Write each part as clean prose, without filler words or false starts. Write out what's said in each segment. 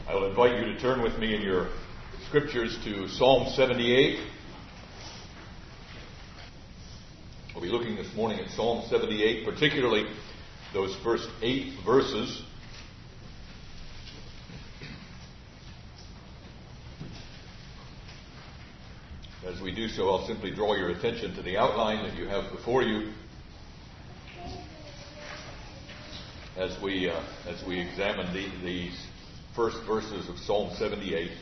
I will invite you to turn with me in your scriptures to Psalm 78. We'll be looking this morning at Psalm 78, particularly those first 8 verses. As we do so, I'll simply draw your attention to the outline that you have before you as we examine these first verses of Psalm 78.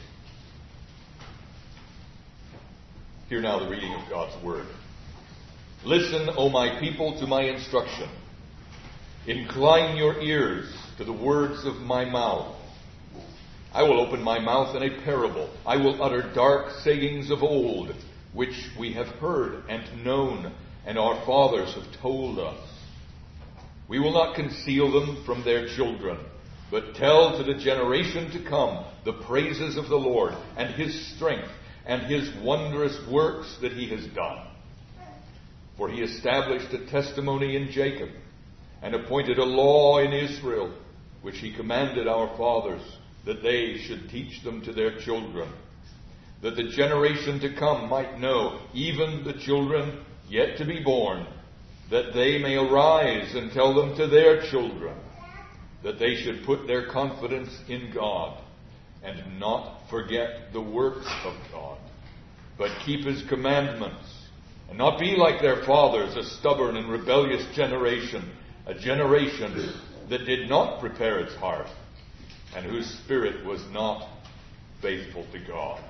Hear now the reading of God's Word. Listen, O my people, to my instruction. Incline your ears to the words of my mouth. I will open my mouth in a parable. I will utter dark sayings of old, which we have heard and known, and our fathers have told us. We will not conceal them from their children, but tell to the generation to come the praises of the Lord, and His strength, and His wondrous works that He has done. For He established a testimony in Jacob, and appointed a law in Israel, which He commanded our fathers, that they should teach them to their children, that the generation to come might know, even the children yet to be born, that they may arise and tell them to their children, that they should put their confidence in God, and not forget the works of God, but keep His commandments, and not be like their fathers, a stubborn and rebellious generation, a generation that did not prepare its heart, and whose spirit was not faithful to God.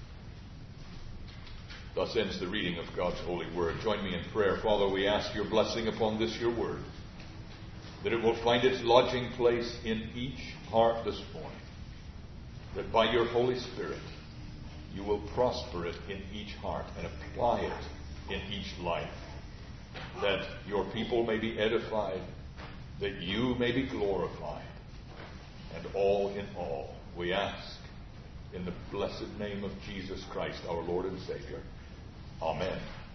Thus ends the reading of God's holy word. Join me in prayer. Father, we ask your blessing upon this your word, that it will find its lodging place in each heart this morning, that by your Holy Spirit you will prosper it in each heart and apply it in each life, that your people may be edified, that you may be glorified, and all in all, we ask in the blessed name of Jesus Christ, our Lord and Savior. Amen.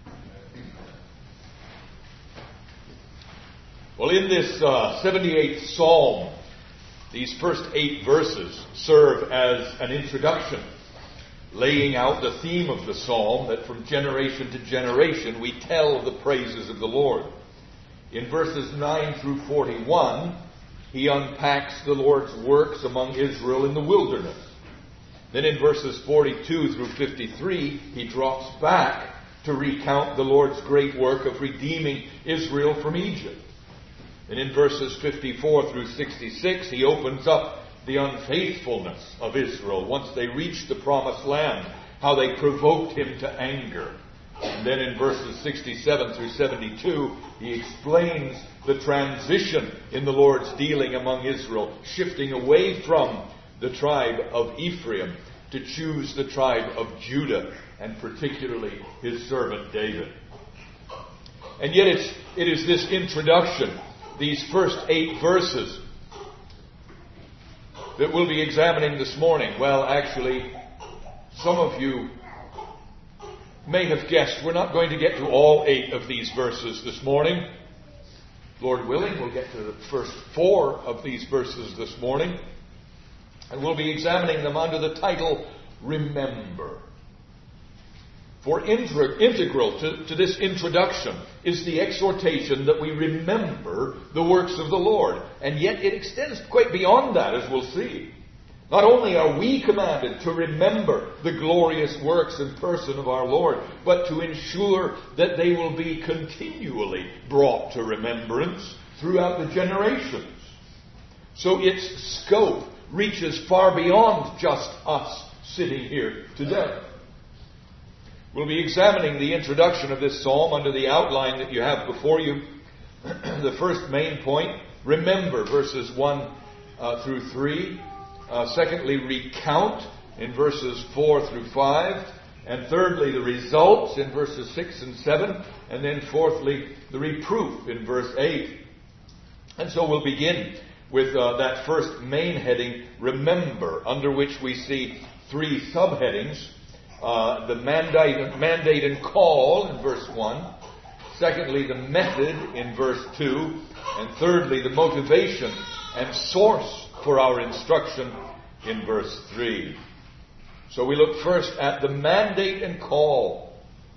Well, in this 78th Psalm, these first 8 verses serve as an introduction, laying out the theme of the psalm, that from generation to generation we tell the praises of the Lord. In verses 9 through 41, he unpacks the Lord's works among Israel in the wilderness. Then in verses 42 through 53, he drops back to recount the Lord's great work of redeeming Israel from Egypt. And in verses 54 through 66, he opens up the unfaithfulness of Israel once they reached the promised land, how they provoked him to anger. And then in verses 67 through 72, he explains the transition in the Lord's dealing among Israel, shifting away from the tribe of Ephraim to choose the tribe of Judah, and particularly his servant David. And yet it is this introduction, these first 8 verses, that we'll be examining this morning. Well, actually, some of you may have guessed we're not going to get to all 8 of these verses this morning. Lord willing, we'll get to the first 4 of these verses this morning. And we'll be examining them under the title, Remember. For integral to this introduction is the exhortation that we remember the works of the Lord. And yet it extends quite beyond that, as we'll see. Not only are we commanded to remember the glorious works and person of our Lord, but to ensure that they will be continually brought to remembrance throughout the generations. So its scope reaches far beyond just us sitting here today. We'll be examining the introduction of this psalm under the outline that you have before you. The first main point, remember, verses 1 through 3. Secondly, recount in verses 4 through 5. And thirdly, the results in verses 6 and 7. And then fourthly, the reproof in verse 8. And so we'll begin with that first main heading, remember, under which we see 3 subheadings. The mandate and call in verse 1. Secondly, the method in verse 2. And thirdly, the motivation and source for our instruction in verse 3. So we look first at the mandate and call.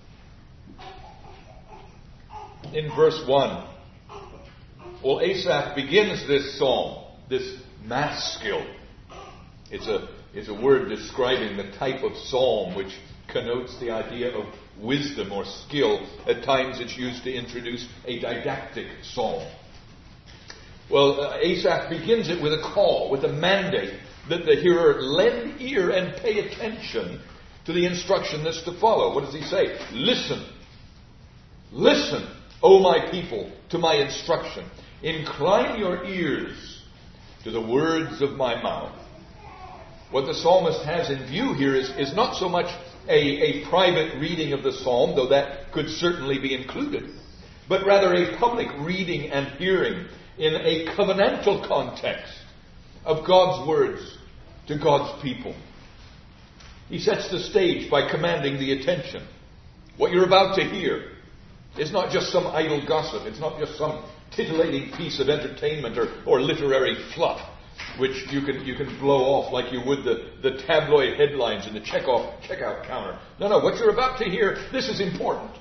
In verse 1. Well, Asaph begins this psalm, this maskil. It's a word describing the type of psalm which connotes the idea of wisdom or skill. At times it's used to introduce a didactic psalm. Well, Asaph begins it with a call, with a mandate that the hearer lend ear and pay attention to the instruction that's to follow. What does he say? Listen. Listen, O my people, to my instruction. Incline your ears to the words of my mouth. What the psalmist has in view here is not so much a private reading of the psalm, though that could certainly be included, but rather a public reading and hearing in a covenantal context of God's words to God's people. He sets the stage by commanding the attention. What you're about to hear is not just some idle gossip. It's not just some titillating piece of entertainment or literary fluff, which you can blow off like you would the tabloid headlines in the checkout counter. No, what you're about to hear, this is important.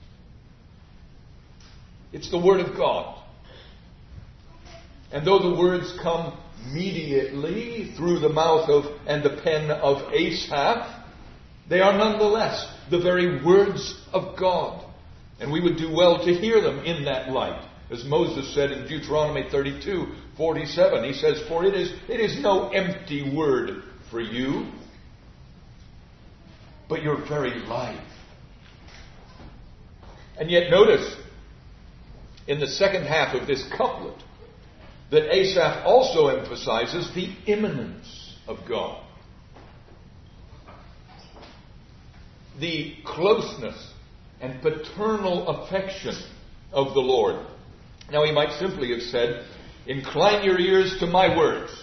It's the Word of God. And though the words come mediately through the mouth of and the pen of Asaph, they are nonetheless the very words of God. And we would do well to hear them in that light. As Moses said in Deuteronomy 32:47, he says, "For it is no empty word for you, but your very life." And yet notice, in the second half of this couplet, that Asaph also emphasizes the immanence of God. The closeness and paternal affection of the Lord. Now he might simply have said, "Incline your ears to my words."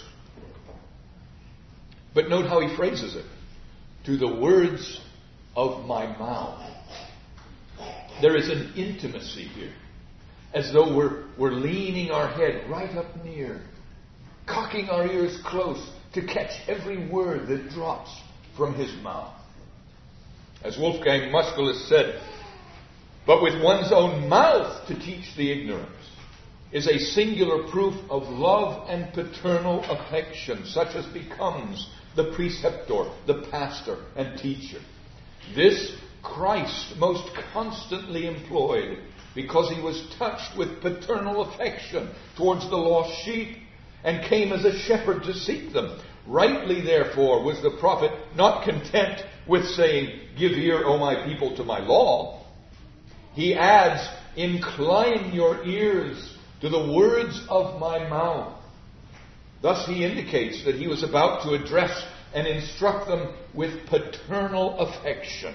But note how he phrases it. "To the words of my mouth." There is an intimacy here, as though we're leaning our head right up near, cocking our ears close to catch every word that drops from his mouth. As Wolfgang Musculus said, "But with one's own mouth to teach the ignorance is a singular proof of love and paternal affection, such as becomes the preceptor, the pastor, and teacher. This Christ most constantly employed, because he was touched with paternal affection towards the lost sheep, and came as a shepherd to seek them. Rightly, therefore, was the prophet not content with saying, 'Give ear, O my people, to my law.' He adds, 'Incline your ears to the words of my mouth.'" Thus he indicates that he was about to address and instruct them with paternal affection.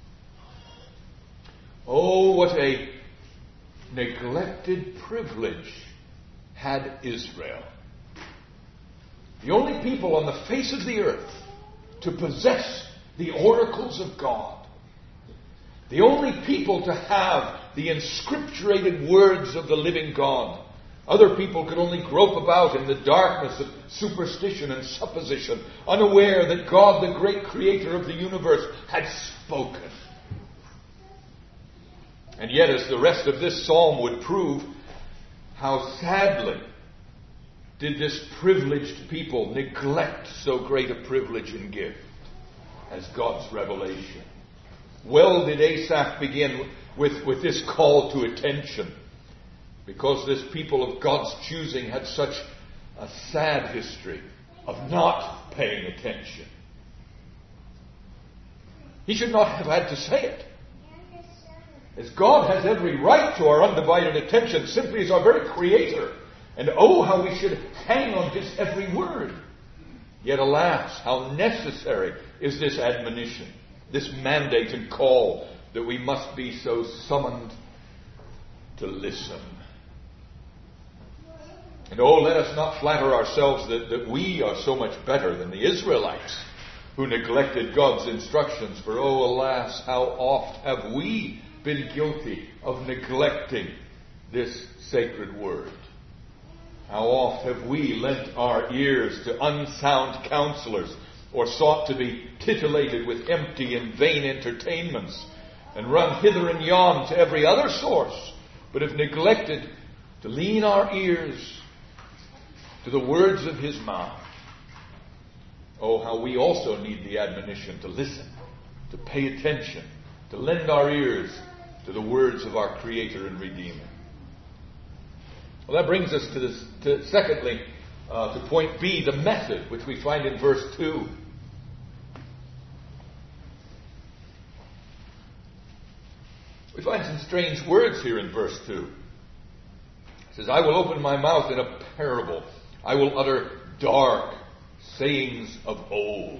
Oh, what a neglected privilege had Israel. The only people on the face of the earth to possess the oracles of God. The only people to have the inscripturated words of the living God. Other people could only grope about in the darkness of superstition and supposition, unaware that God, the great creator of the universe, had spoken. And yet, as the rest of this psalm would prove, how sadly did this privileged people neglect so great a privilege and gift as God's revelation. Well did Asaph begin with this call to attention, because this people of God's choosing had such a sad history of not paying attention. He should not have had to say it, as God has every right to our undivided attention, simply as our very Creator. And oh, how we should hang on His every word. Yet alas, how necessary is this admonition, this mandate and call, that we must be so summoned to listen. And oh, let us not flatter ourselves that we are so much better than the Israelites who neglected God's instructions. For oh, alas, how oft have we been guilty of neglecting this sacred word. How oft have we lent our ears to unsound counselors, or sought to be titillated with empty and vain entertainments, and run hither and yon to every other source, but have neglected to lean our ears to the words of his mouth. Oh, how we also need the admonition to listen, to pay attention, to lend our ears to the words of our Creator and Redeemer. Well, that brings us secondly, to point B, the method, which we find in verse 2. We find some strange words here in verse 2. It says, I will open my mouth in a parable. I will utter dark sayings of old.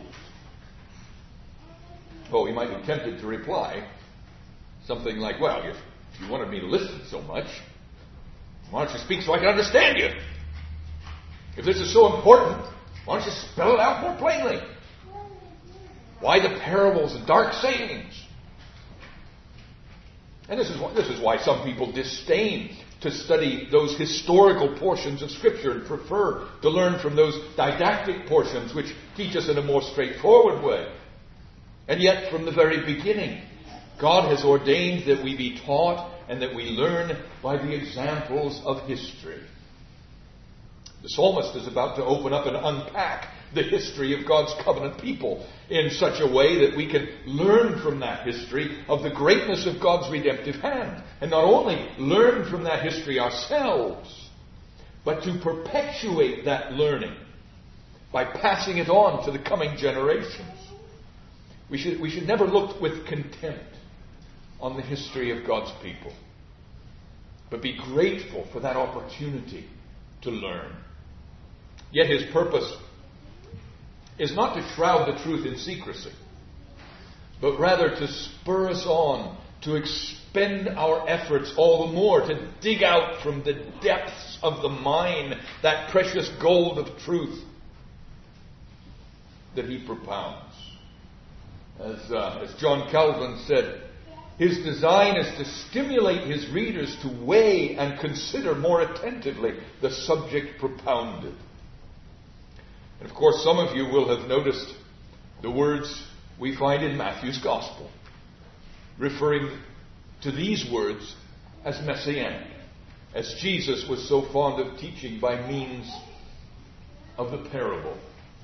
Oh, he might be tempted to reply something like, well, if you wanted me to listen so much, why don't you speak so I can understand you? If this is so important, why don't you spell it out more plainly? Why the parables and dark sayings? And this is why some people disdain to study those historical portions of Scripture and prefer to learn from those didactic portions which teach us in a more straightforward way. And yet, from the very beginning, God has ordained that we be taught and that we learn by the examples of history. The psalmist is about to open up and unpack the history of God's covenant people in such a way that we can learn from that history of the greatness of God's redemptive hand. And not only learn from that history ourselves, but to perpetuate that learning by passing it on to the coming generations. We should never look with contempt on the history of God's people, but be grateful for that opportunity to learn. Yet his purpose is not to shroud the truth in secrecy, but rather to spur us on, to expend our efforts all the more, to dig out from the depths of the mine that precious gold of truth that he propounds. As John Calvin said, his design is to stimulate his readers to weigh and consider more attentively the subject propounded. And of course, some of you will have noticed the words we find in Matthew's Gospel, referring to these words as messianic, as Jesus was so fond of teaching by means of the parable.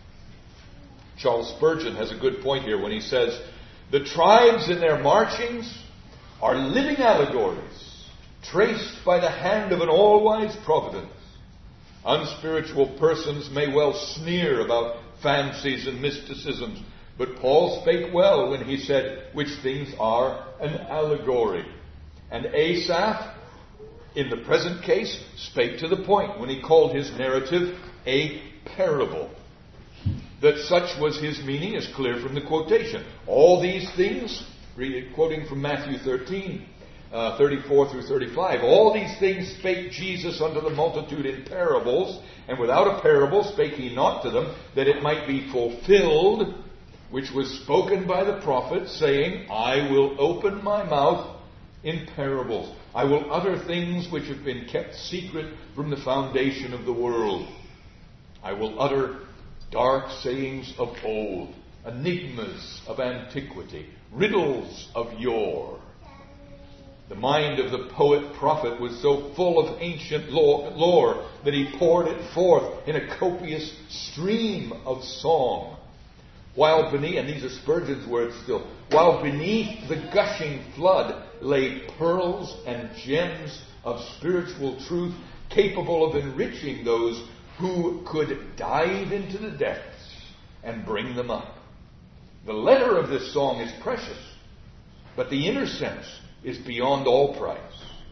Charles Spurgeon has a good point here when he says, the tribes in their marchings are living allegories, traced by the hand of an all-wise providence. Unspiritual persons may well sneer about fancies and mysticisms, but Paul spake well when he said, which things are an allegory. And Asaph, in the present case, spake to the point when he called his narrative a parable. That such was his meaning is clear from the quotation. All these things, quoting from Matthew 13, 34 through 35, all these things spake Jesus unto the multitude in parables, and without a parable spake he not to them, that it might be fulfilled, which was spoken by the prophet, saying, I will open my mouth in parables. I will utter things which have been kept secret from the foundation of the world. I will utter dark sayings of old, enigmas of antiquity, riddles of yore. The mind of the poet-prophet was so full of ancient lore that he poured it forth in a copious stream of song. While beneath, and these are Spurgeon's words still, while beneath the gushing flood lay pearls and gems of spiritual truth capable of enriching those who could dive into the depths and bring them up. The letter of this song is precious, but the inner sense is beyond all price.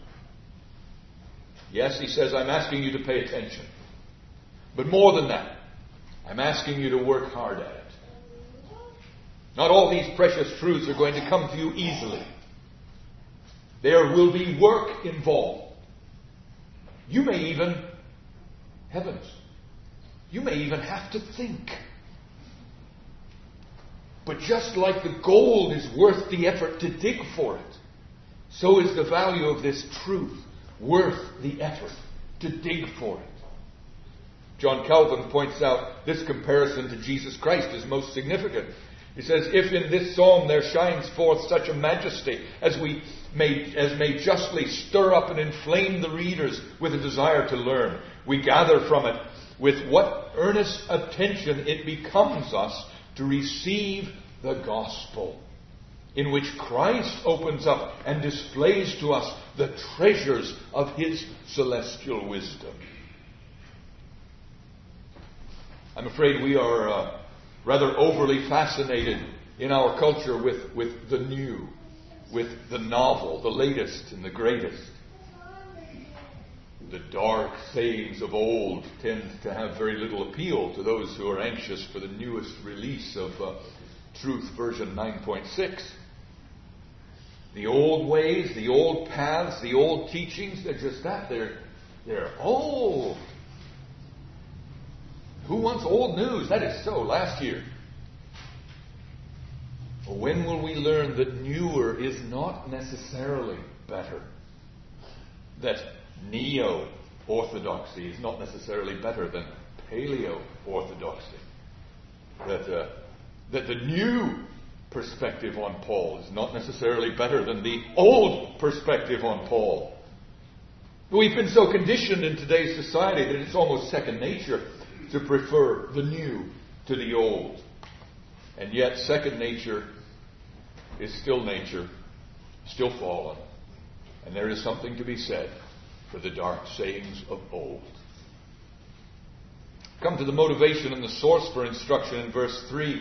Yes, he says, I'm asking you to pay attention. But more than that, I'm asking you to work hard at it. Not all these precious truths are going to come to you easily. There will be work involved. You may even, heavens, you may even have to think. But just like the gold is worth the effort to dig for it, so is the value of this truth worth the effort to dig for it. John Calvin points out this comparison to Jesus Christ is most significant. He says, if in this psalm there shines forth such a majesty as may justly stir up and inflame the readers with a desire to learn, we gather from it with what earnest attention it becomes us to receive the gospel, in which Christ opens up and displays to us the treasures of his celestial wisdom. I'm afraid we are rather overly fascinated in our culture with the new, with the novel, the latest and the greatest. The dark sayings of old tend to have very little appeal to those who are anxious for the newest release of Truth version 9.6. The old ways, the old paths, the old teachings, they're just that. They're old. Who wants old news? That is so. Last year. When will we learn that newer is not necessarily better? That neo-orthodoxy is not necessarily better than paleo-orthodoxy? That the new perspective on Paul is not necessarily better than the old perspective on Paul? We've been so conditioned in today's society that it's almost second nature to prefer the new to the old. And yet second nature is still nature, still fallen. And there is something to be said for the dark sayings of old. Come to the motivation and the source for instruction in verse 3.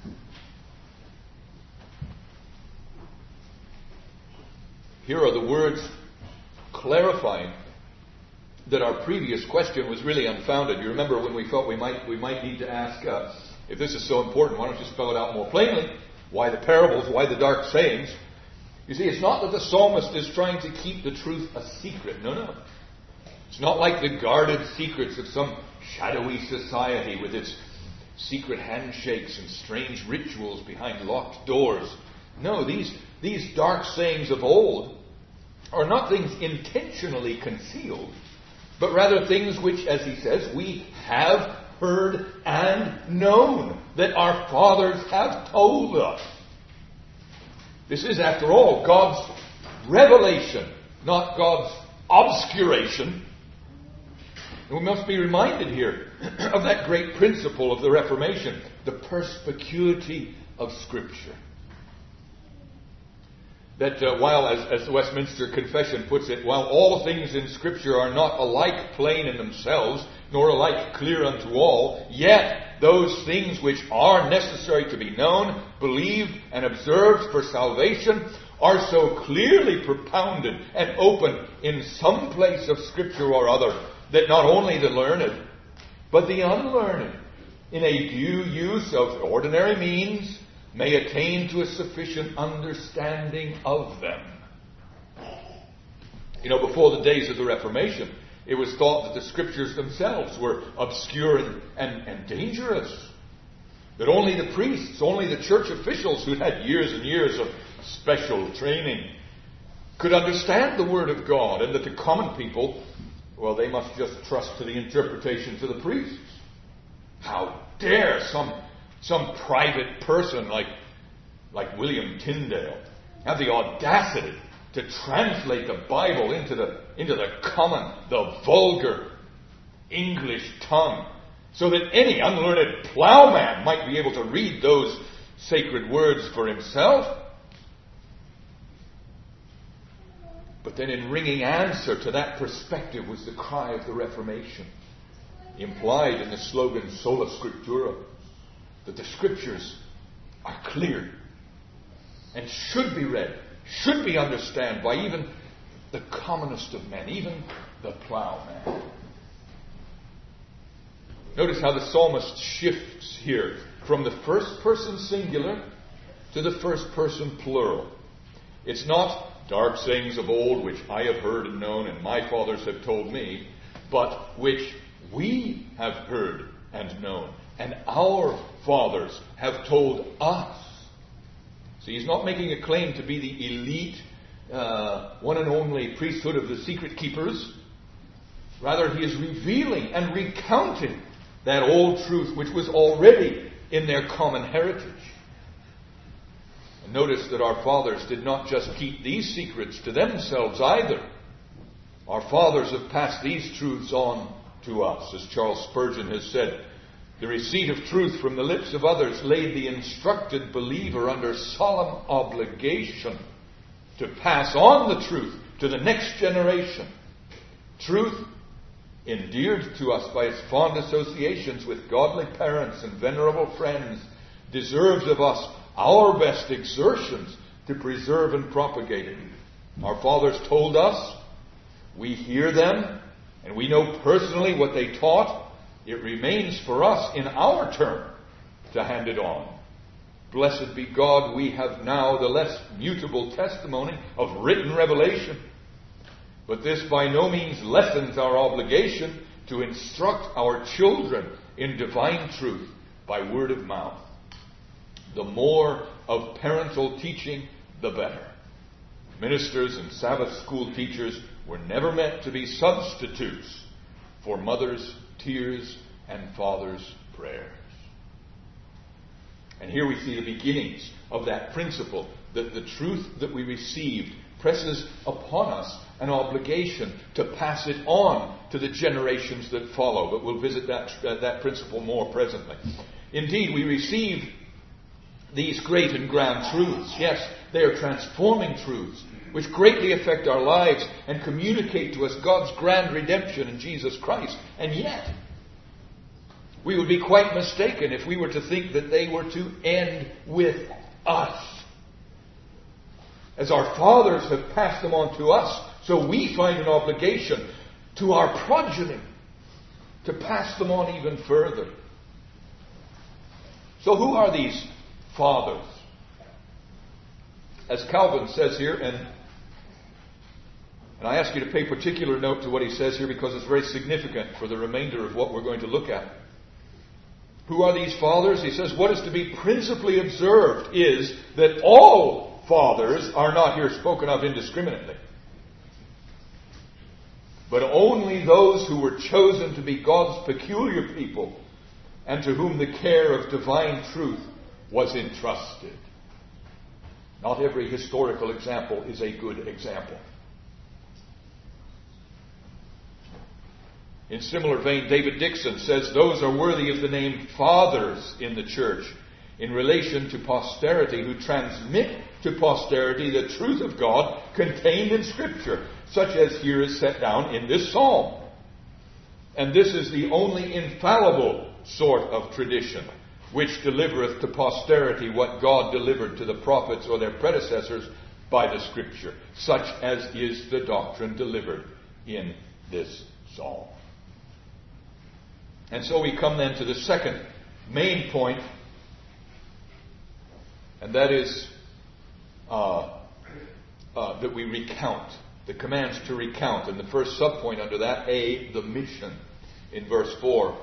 Here are the words clarifying that our previous question was really unfounded. You remember when we felt we might need to ask, if this is so important, why don't you spell it out more plainly? Why the parables? Why the dark sayings? You see, it's not that the psalmist is trying to keep the truth a secret. No. It's not like the guarded secrets of some shadowy society with its secret handshakes and strange rituals behind locked doors. No, these dark sayings of old are not things intentionally concealed, but rather things which, as he says, we have heard and known, that our fathers have told us. This is, after all, God's revelation, not God's obscuration. And we must be reminded here of that great principle of the Reformation, the perspicuity of Scripture. That while, as the Westminster Confession puts it, while all things in Scripture are not alike plain in themselves, nor alike clear unto all, yet those things which are necessary to be known, believed, and observed for salvation are so clearly propounded and open in some place of Scripture or other, that not only the learned, but the unlearned, in a due use of ordinary means, may attain to a sufficient understanding of them. You know, before the days of the Reformation, it was thought that the Scriptures themselves were obscure and dangerous. That only the priests, only the church officials who'd had years and years of special training could understand the Word of God, and that the common people, well, they must just trust to the interpretations of the priests. How dare some private person like William Tyndale have the audacity to translate the Bible into the common, the vulgar English tongue, so that any unlearned plowman might be able to read those sacred words for himself? But then in ringing answer to that perspective was the cry of the Reformation, implied in the slogan Sola Scriptura, that the Scriptures are clear and should be read, should be understood by even the commonest of men, even the plowman. Notice how the psalmist shifts here from the first person singular to the first person plural. It's not dark sayings of old which I have heard and known and my fathers have told me, but which we have heard and known and our fathers have told us. So he's not making a claim to be the elite, one and only priesthood of the secret keepers. Rather, he is revealing and recounting that old truth which was already in their common heritage. And notice that our fathers did not just keep these secrets to themselves either. Our fathers have passed these truths on to us. As Charles Spurgeon has said, the receipt of truth from the lips of others laid the instructed believer under solemn obligation to pass on the truth to the next generation. Truth, endeared to us by its fond associations with godly parents and venerable friends, deserves of us our best exertions to preserve and propagate it. Our fathers told us, we hear them, and we know personally what they taught. It remains for us in our turn to hand it on. Blessed be God, we have now the less mutable testimony of written revelation. But this by no means lessens our obligation to instruct our children in divine truth by word of mouth. The more of parental teaching, the better. Ministers and Sabbath school teachers were never meant to be substitutes for mothers' tears and fathers' prayers. And here we see the beginnings of that principle that the truth that we received presses upon us an obligation to pass it on to the generations that follow. But we'll visit that principle more presently. Indeed, we receive these great and grand truths. Yes, they are transforming truths which greatly affect our lives and communicate to us God's grand redemption in Jesus Christ. And yet, we would be quite mistaken if we were to think that they were to end with us. As our fathers have passed them on to us, so we find an obligation to our progeny to pass them on even further. So who are these fathers? As Calvin says here, and I ask you to pay particular note to what he says here because it's very significant for the remainder of what we're going to look at. Who are these fathers? He says, what is to be principally observed is that all fathers are not here spoken of indiscriminately, but only those who were chosen to be God's peculiar people and to whom the care of divine truth was entrusted. Not every historical example is a good example. In similar vein, David Dixon says those are worthy of the name fathers in the church in relation to posterity who transmit to posterity the truth of God contained in Scripture, such as here is set down in this psalm. And this is the only infallible sort of tradition which delivereth to posterity what God delivered to the prophets or their predecessors by the Scripture, such as is the doctrine delivered in this psalm. And so we come then to the second main point, and that is that we recount, the commands to recount. And the first subpoint under that, A, the mission, in verse 4.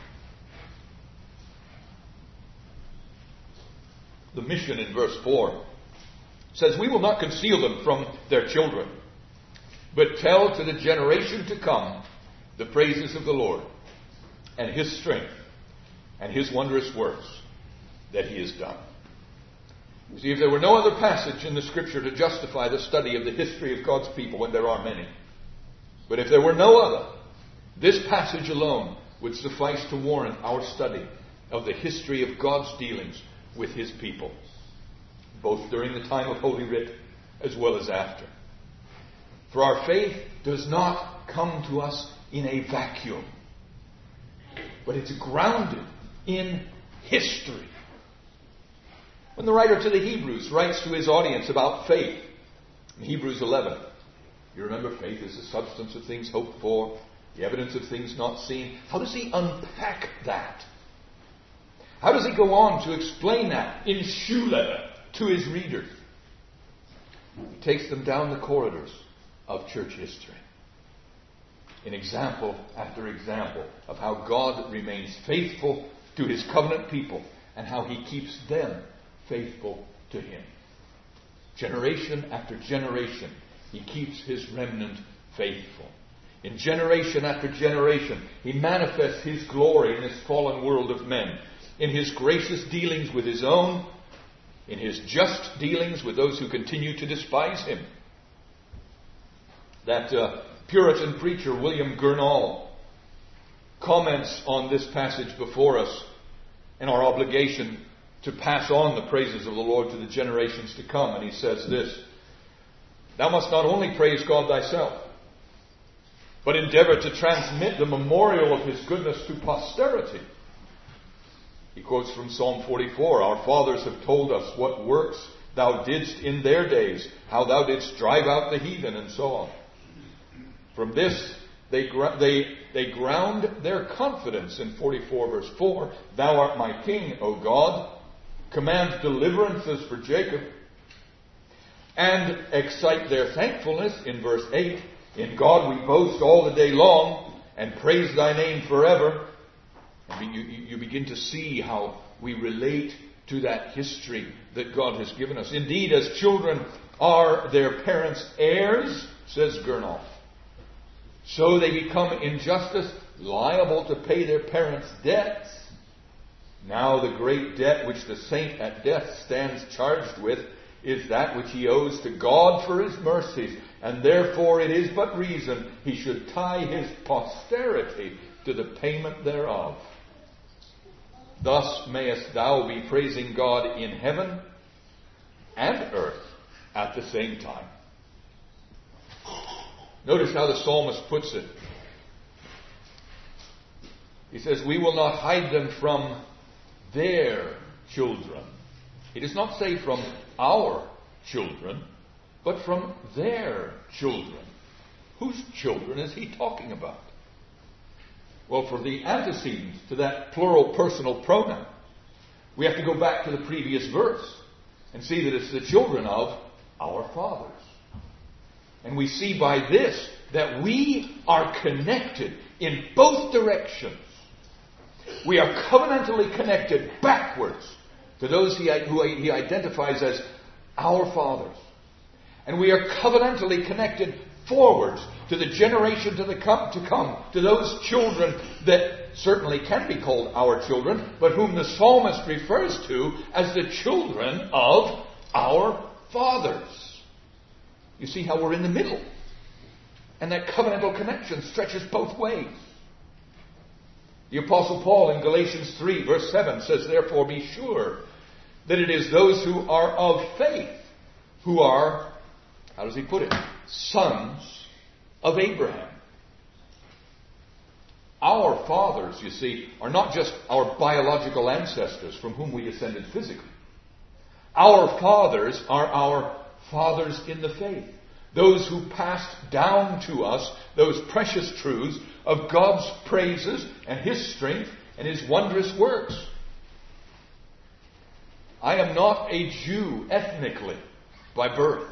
The mission in verse 4 says, we will not conceal them from their children, but tell to the generation to come the praises of the Lord, and His strength, and His wondrous works that He has done. You see, if there were no other passage in the Scripture to justify the study of the history of God's people, and there are many, but if there were no other, this passage alone would suffice to warrant our study of the history of God's dealings with His people, both during the time of Holy Writ as well as after. For our faith does not come to us in a vacuum, but it's grounded in history. When the writer to the Hebrews writes to his audience about faith, in Hebrews 11, you remember faith is the substance of things hoped for, the evidence of things not seen. How does he unpack that? How does he go on to explain that in shoe leather to his readers? He takes them down the corridors of church history, in example after example of how God remains faithful to His covenant people and how He keeps them faithful to Him. Generation after generation, He keeps His remnant faithful. In generation after generation, He manifests His glory in this fallen world of men, in His gracious dealings with His own, in His just dealings with those who continue to despise Him. That Puritan preacher, William Gurnall, comments on this passage before us and our obligation to pass on the praises of the Lord to the generations to come. And he says this: "Thou must not only praise God thyself, but endeavor to transmit the memorial of His goodness to posterity." He quotes from Psalm 44, "Our fathers have told us what works thou didst in their days, how thou didst drive out the heathen," and so on. From this, they ground their confidence in 44 verse 4. "Thou art my king, O God. Command deliverances for Jacob." And excite their thankfulness in verse 8. "In God we boast all the day long, and praise thy name forever." And you begin to see how we relate to that history that God has given us. "Indeed, as children are their parents' heirs," says Gurnall, "so they become in justice liable to pay their parents' debts. Now the great debt which the saint at death stands charged with is that which he owes to God for His mercies, and therefore it is but reason he should tie his posterity to the payment thereof. Thus mayest thou be praising God in heaven and earth at the same time." Notice how the psalmist puts it. He says, "We will not hide them from their children." He does not say from our children, but from their children. Whose children is he talking about? Well, for the antecedents to that plural personal pronoun, we have to go back to the previous verse and see that it's the children of our fathers. And we see by this that we are connected in both directions. We are covenantally connected backwards to those who he identifies as our fathers. And we are covenantally connected forwards to the generation to come, to those children that certainly can be called our children, but whom the psalmist refers to as the children of our fathers. You see how we're in the middle. And that covenantal connection stretches both ways. The Apostle Paul in Galatians 3 verse 7 says, "Therefore be sure that it is those who are of faith who are," how does he put it, "sons of Abraham." Our fathers, you see, are not just our biological ancestors from whom we descended physically. Our fathers are our fathers in the faith. Those who passed down to us those precious truths of God's praises and His strength and His wondrous works. I am not a Jew ethnically by birth.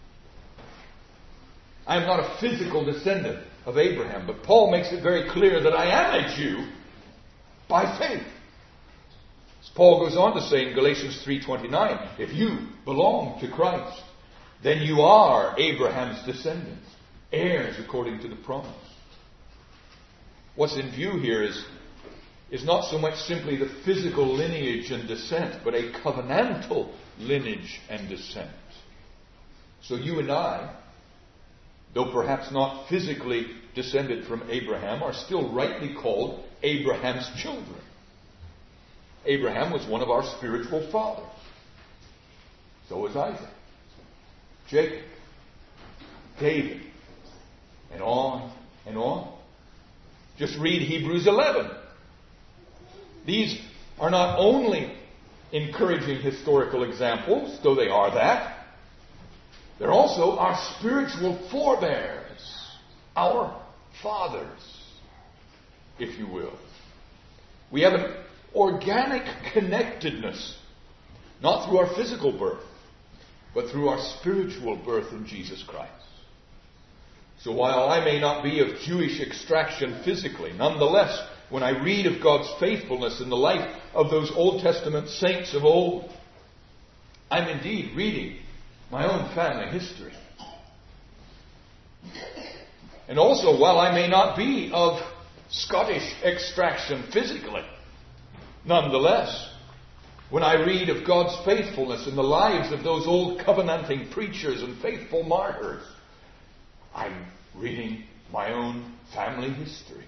I am not a physical descendant of Abraham, but Paul makes it very clear that I am a Jew by faith. As Paul goes on to say in Galatians 3:29, if you belong to Christ, then you are Abraham's descendants, heirs according to the promise. What's in view here is not so much simply the physical lineage and descent, but a covenantal lineage and descent. So you and I, though perhaps not physically descended from Abraham, are still rightly called Abraham's children. Abraham was one of our spiritual fathers. So was Isaac, Jacob, David, and on and on. Just read Hebrews 11. These are not only encouraging historical examples, though they are that, they're also our spiritual forebears, our fathers, if you will. We have an organic connectedness, not through our physical birth, but through our spiritual birth in Jesus Christ. So while I may not be of Jewish extraction physically, nonetheless, when I read of God's faithfulness in the life of those Old Testament saints of old, I'm indeed reading my own family history. And also, while I may not be of Scottish extraction physically, nonetheless, when I read of God's faithfulness in the lives of those old covenanting preachers and faithful martyrs, I'm reading my own family history.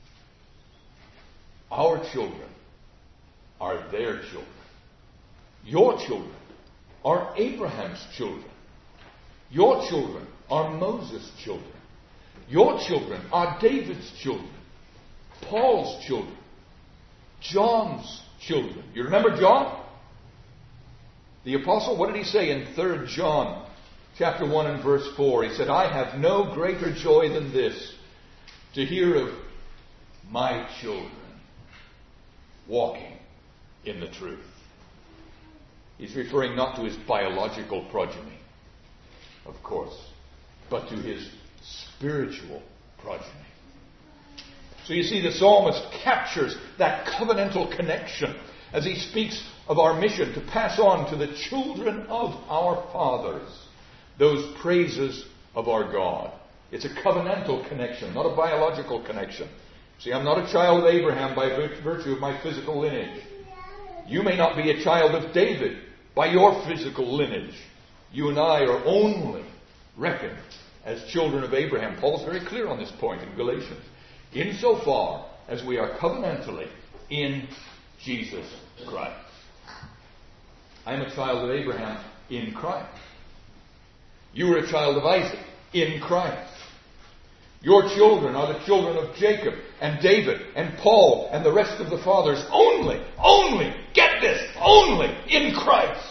Our children are their children. Your children are Abraham's children. Your children are Moses' children. Your children are David's children. Paul's children. John's children. You remember John? The apostle, what did he say in 3 John chapter 1 and verse 4? He said, I have no greater joy than this, to hear of my children walking in the truth. He's referring not to his biological progeny, of course, but to his spiritual progeny. So you see, the psalmist captures that covenantal connection as he speaks of our mission to pass on to the children of our fathers those praises of our God. It's a covenantal connection, not a biological connection. See, I'm not a child of Abraham by virtue of my physical lineage. You may not be a child of David by your physical lineage. You and I are only reckoned as children of Abraham. Paul's very clear on this point in Galatians. Insofar as we are covenantally in Jesus Christ. I am a child of Abraham in Christ. You are a child of Isaac in Christ. Your children are the children of Jacob and David and Paul and the rest of the fathers only, get this, only in Christ.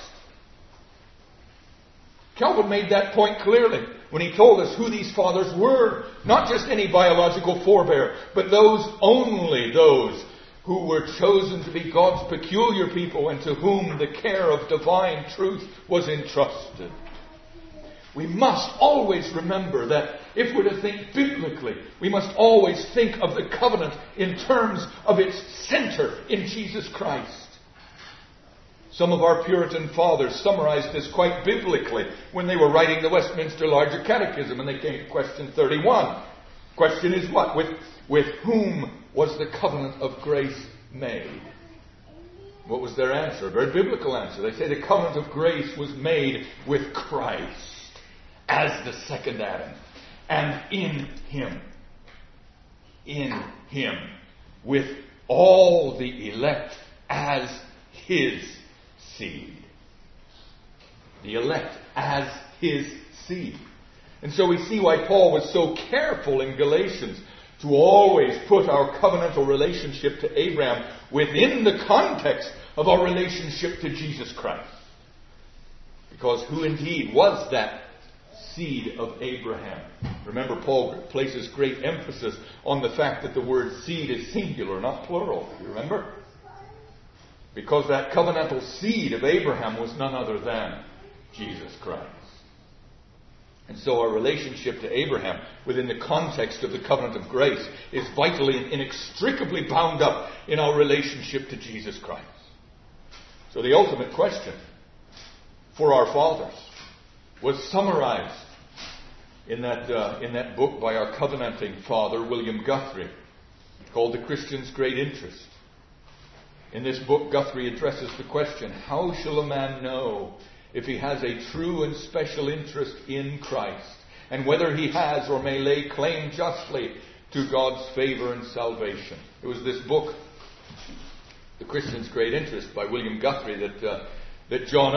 Calvin made that point clearly when he told us who these fathers were. Not just any biological forebear, but only those who were chosen to be God's peculiar people and to whom the care of divine truth was entrusted. We must always remember that if we're to think biblically, we must always think of the covenant in terms of its center in Jesus Christ. Some of our Puritan fathers summarized this quite biblically when they were writing the Westminster Larger Catechism, and they came to question 31. Question is what? With whom was the covenant of grace made? What was their answer? A very biblical answer. They say the covenant of grace was made with Christ as the second Adam, and in Him, with all the elect as His seed. The elect as His seed. And so we see why Paul was so careful in Galatians to always put our covenantal relationship to Abraham within the context of our relationship to Jesus Christ. Because who indeed was that seed of Abraham? Remember, Paul places great emphasis on the fact that the word seed is singular, not plural. You remember? Because that covenantal seed of Abraham was none other than Jesus Christ. And so our relationship to Abraham within the context of the covenant of grace is vitally and inextricably bound up in our relationship to Jesus Christ. So the ultimate question for our fathers was summarized in that book by our covenanting father, William Guthrie, called The Christian's Great Interest. In this book, Guthrie addresses the question, how shall a man know if he has a true and special interest in Christ, and whether he has or may lay claim justly to God's favor and salvation? It was this book, The Christian's Great Interest, by William Guthrie, that John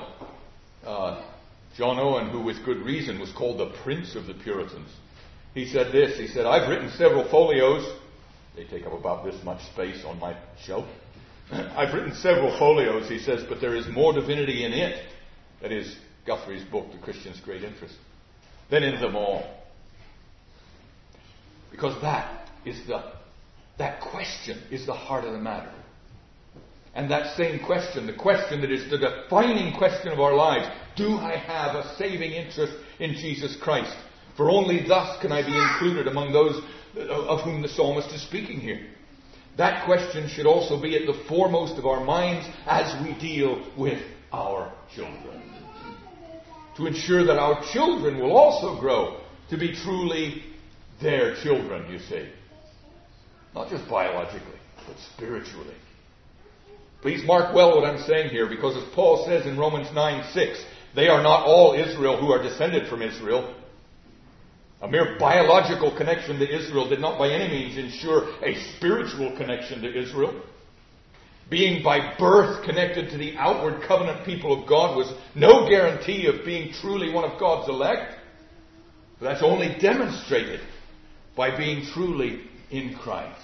Owen, who with good reason was called the Prince of the Puritans, he said this. He said, I've written several folios. They take up about this much space on my shelf. I've written several folios, he says, but there is more divinity in it, that is Guthrie's book, The Christian's Great Interest, than in them all. Because that question is the heart of the matter. And that same question, the question that is the defining question of our lives, do I have a saving interest in Jesus Christ? For only thus can I be included among those of whom the psalmist is speaking here. That question should also be at the foremost of our minds as we deal with our children. To ensure that our children will also grow to be truly their children, you see. Not just biologically, but spiritually. Please mark well what I'm saying here, because as Paul says in Romans 9:6, they are not all Israel who are descended from Israel. A mere biological connection to Israel did not by any means ensure a spiritual connection to Israel. Being by birth connected to the outward covenant people of God was no guarantee of being truly one of God's elect. But that's only demonstrated by being truly in Christ.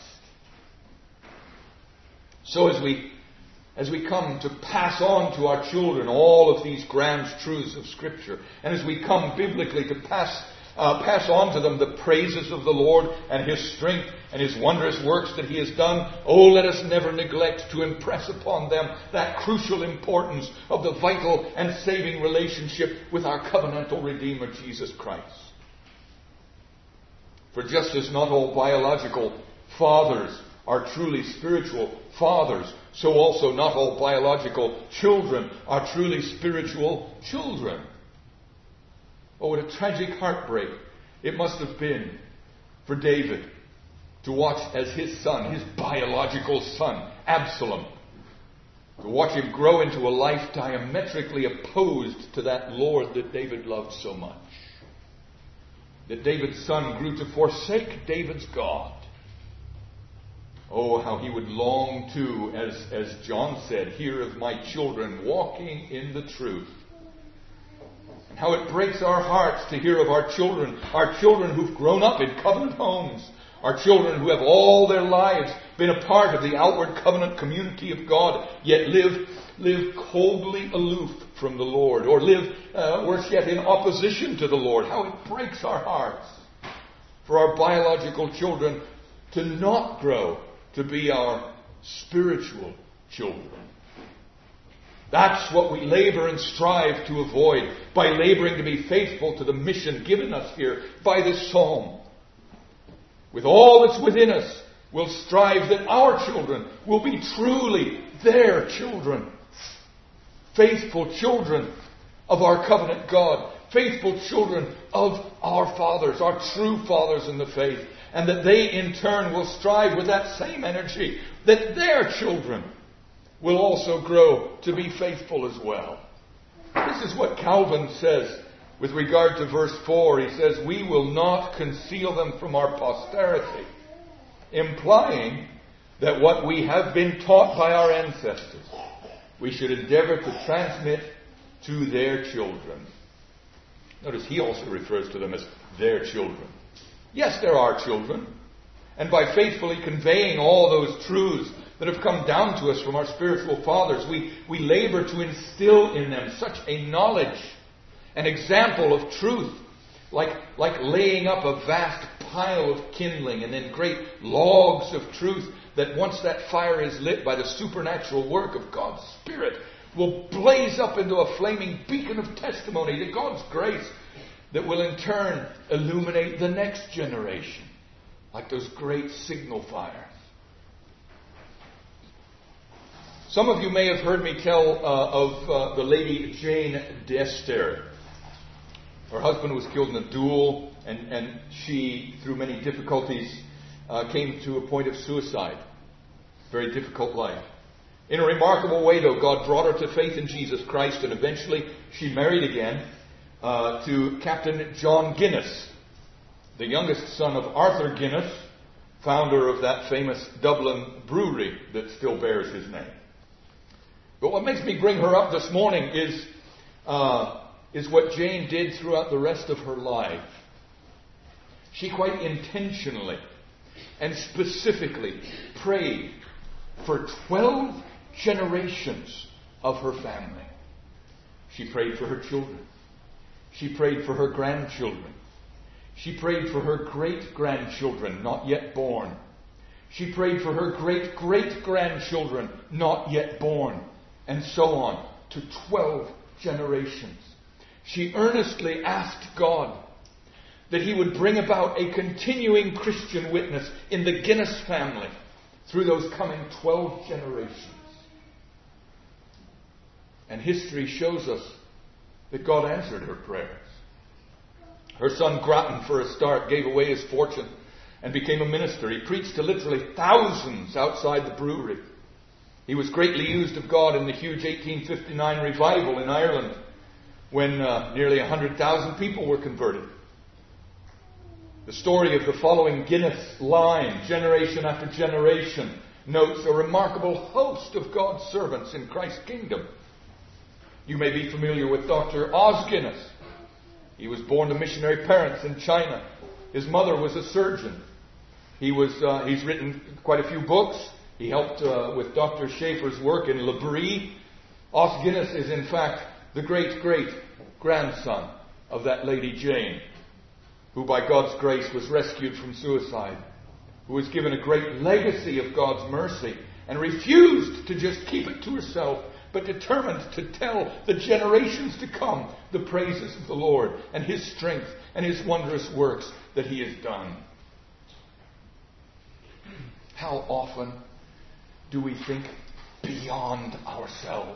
So as we come to pass on to our children all of these grand truths of Scripture, and as we come biblically to pass on to them the praises of the Lord and His strength and His wondrous works that He has done, let us never neglect to impress upon them that crucial importance of the vital and saving relationship with our covenantal Redeemer, Jesus Christ. For just as not all biological fathers are truly spiritual fathers, so also not all biological children are truly spiritual children. Oh, what a tragic heartbreak it must have been for David to watch as his son, his biological son, Absalom, to watch him grow into a life diametrically opposed to that Lord that David loved so much. That David's son grew to forsake David's God. Oh, how he would long to, as John said, hear of my children walking in the truth. And how it breaks our hearts to hear of our children who've grown up in covenant homes, our children who have all their lives been a part of the outward covenant community of God, yet live coldly aloof from the Lord, or live, worse yet, in opposition to the Lord. How it breaks our hearts for our biological children to not grow to be our spiritual children. That's what we labor and strive to avoid by laboring to be faithful to the mission given us here by this psalm. With all that's within us, we'll strive that our children will be truly their children. Faithful children of our covenant God. Faithful children of our fathers, our true fathers in the faith. And that they in turn will strive with that same energy that their children will also grow to be faithful as well. This is what Calvin says with regard to verse 4. He says, we will not conceal them from our posterity, implying that what we have been taught by our ancestors, we should endeavor to transmit to their children. Notice he also refers to them as their children. Yes, they're our children. And by faithfully conveying all those truths that have come down to us from our spiritual fathers, we labor to instill in them such a knowledge, an example of truth, like laying up a vast pile of kindling and then great logs of truth that once that fire is lit by the supernatural work of God's Spirit will blaze up into a flaming beacon of testimony to God's grace that will in turn illuminate the next generation like those great signal fires. Some of you may have heard me tell of the lady Jane d'Ester. Her husband was killed in a duel, and she, through many difficulties, came to a point of suicide. Very difficult life. In a remarkable way, though, God brought her to faith in Jesus Christ, and eventually she married again to Captain John Guinness, the youngest son of Arthur Guinness, founder of that famous Dublin brewery that still bears his name. But what makes me bring her up this morning is what Jane did throughout the rest of her life. She quite intentionally and specifically prayed for 12 generations of her family. She prayed for her children. She prayed for her grandchildren. She prayed for her great-grandchildren not yet born. She prayed for her great-great-grandchildren not yet born. And so on to 12 generations. She earnestly asked God that He would bring about a continuing Christian witness in the Guinness family through those coming 12 generations. And history shows us that God answered her prayers. Her son Grattan, for a start, gave away his fortune and became a minister. He preached to literally thousands outside the brewery. He was greatly used of God in the huge 1859 revival in Ireland, when nearly 100,000 people were converted. The story of the following Guinness line, generation after generation, notes a remarkable host of God's servants in Christ's kingdom. You may be familiar with Dr. Os Guinness. He was born to missionary parents in China. His mother was a surgeon. He's written quite a few books. He helped with Dr. Schaefer's work in L'Abri. Os Guinness is in fact the great-great-grandson of that Lady Jane, who by God's grace was rescued from suicide, who was given a great legacy of God's mercy and refused to just keep it to herself, but determined to tell the generations to come the praises of the Lord and His strength and His wondrous works that He has done. How often do we think beyond ourselves?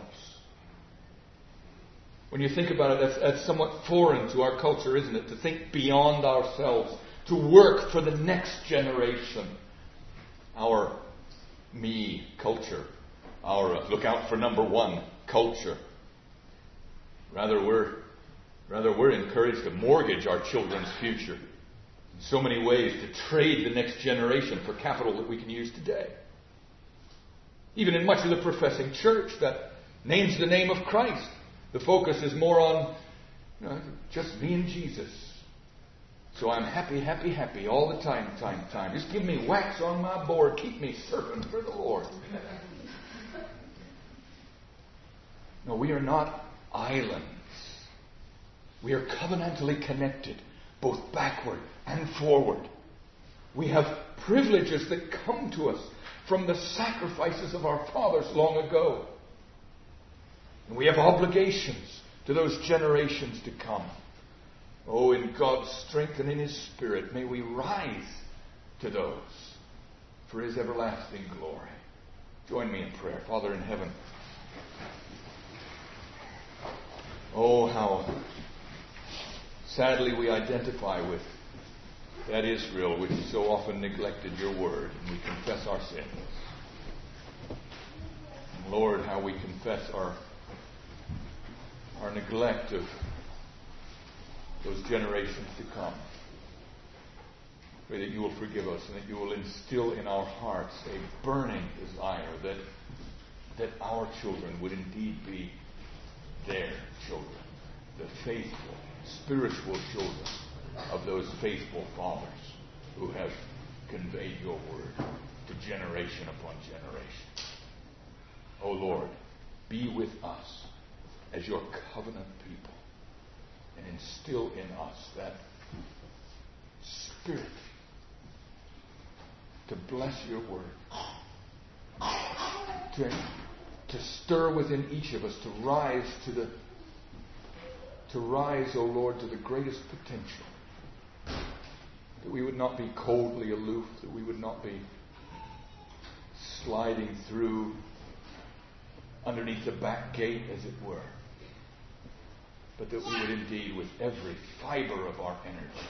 When you think about it, that's somewhat foreign to our culture, isn't it? To think beyond ourselves, to work for the next generation. Our me culture, our look out for number one culture. Rather, we're encouraged to mortgage our children's future in so many ways, to trade the next generation for capital that we can use today. Even in much of the professing church that names the name of Christ, the focus is more on just me and Jesus. So I'm happy, happy, happy all the time. Just give me wax on my board. Keep me serving for the Lord. No, we are not islands. We are covenantally connected, both backward and forward. We have privileges that come to us from the sacrifices of our fathers long ago. And we have obligations to those generations to come. Oh, in God's strength and in His Spirit, may we rise to those for His everlasting glory. Join me in prayer. Father in heaven, oh, how sadly we identify with that Israel which so often neglected your word, and we confess our sins. And Lord, how we confess our neglect of those generations to come. Pray that you will forgive us and that you will instill in our hearts a burning desire that our children would indeed be their children, the faithful, spiritual children of those faithful fathers who have conveyed your word to generation upon generation. O Lord, be with us as your covenant people and instill in us that spirit to bless your word, to stir within each of us, to rise, O Lord, to the greatest potential. That we would not be coldly aloof, that we would not be sliding through underneath the back gate, as it were, but that we would indeed, with every fiber of our energy,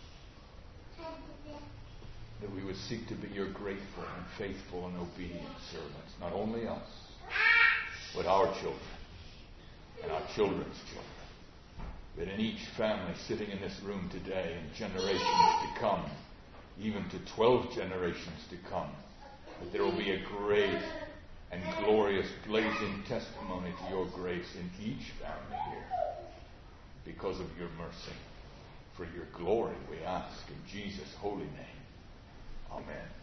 that we would seek to be your grateful and faithful and obedient servants, not only us, but our children and our children's children. That in each family sitting in this room today, and generations to come, even to 12 generations to come, that there will be a great and glorious blazing testimony to your grace in each family here, because of your mercy. For your glory we ask in Jesus' holy name. Amen.